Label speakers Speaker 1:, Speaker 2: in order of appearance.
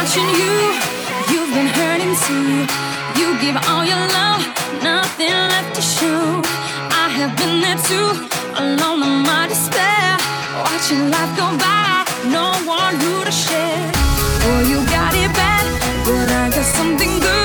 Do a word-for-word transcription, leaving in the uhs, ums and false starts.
Speaker 1: watching you, you've been hurting too. You give all your love, nothing left to show. I have been there too, alone in my despair, watching life go by, no one who to share. Oh, you got it bad, but I got something good.